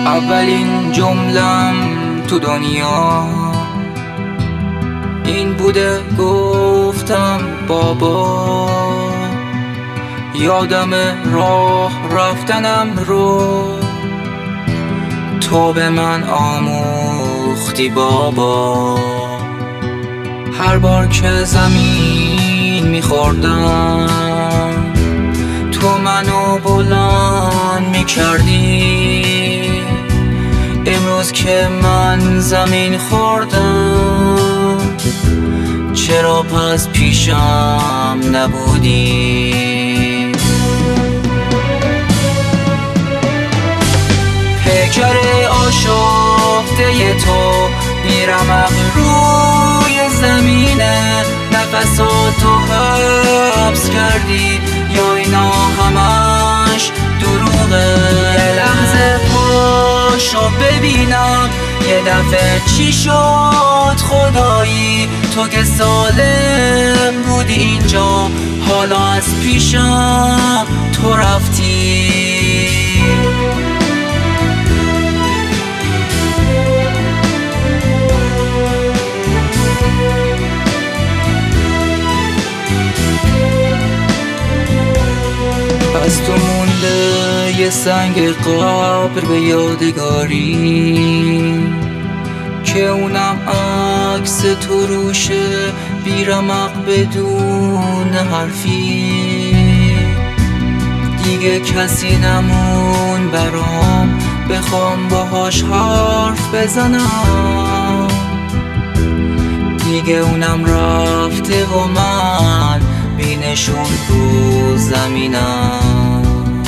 اولین جملم تو دنیا این بوده، گفتم بابا یادم راه رفتنم رو تو به من آموختی بابا. هر بار که زمین میخوردم تو منو بلند میکردی. امروز که من زمین خوردم چرا پس پیشم نبودی؟ پیکر آشفته تو میرم روی زمینه، نفساتو حبس کردی یا اینا همش دروغه؟ یه لحظه پاشو ببینم یه دفعه چی شد خدایی، تو که سالم بودی اینجا حالا از پیشم تو رفتی. از تو مونده یه سنگ قبر به یادگاری که اونم عکس تو روشه، بیرمق بدون حرفی. دیگه کسی نمون برام بخوام باهاش حرف بزنم، دیگه اونم رفته و من بینشون رو زمینم.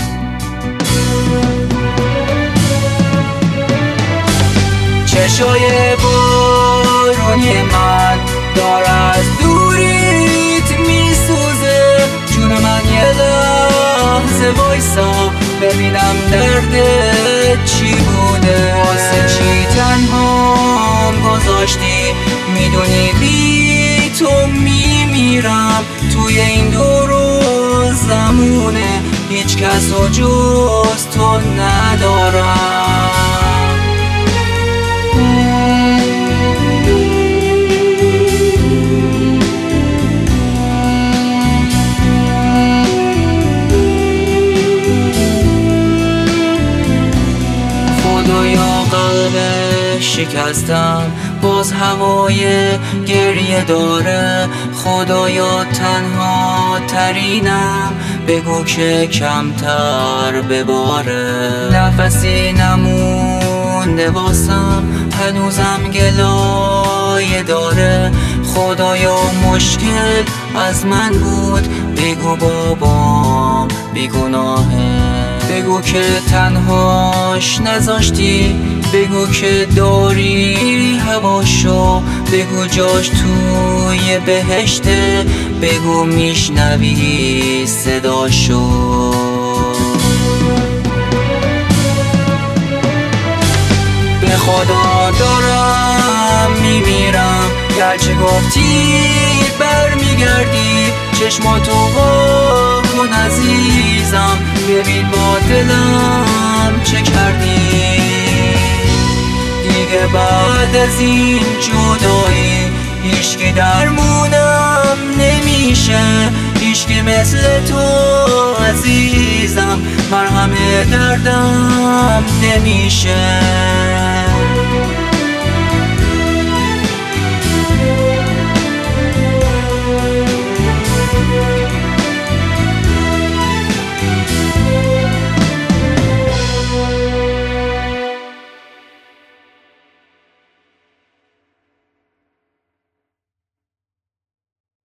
چشای بارونی من داره از دوریت میسوزه، جون من یه لحظه وایسا ببینم دردت چی بوده. واسه چی تنهام گذاشتی؟ میدونی بی تو میمیرم توی این دور و زمونه، هیچ کس و جز تو ندارم. خدایا قلب شکستم باز هوای گریه داره، خدایا تنها ترینم بگو که کمتر بباره. نفسی نمونده واسم هنوزم گلایه داره، خدایا مشکل از من بود بگو بابام بیگناهه. بگو که تنهاش نذاشتی، بگو که داری هواشو، بگو جاش توی بهشته، بگو میشنوی صداشو. به خدا دارم میمیرم، گرچه گفتی برمیگردی، چشماتو وا کن عزیزم ببین با دلم چه کردی. دیگه بعد از این جدایی هیچکی درمونم نمیشه، هیچکی مثل تو عزیزم مرهم دردم نمیشه.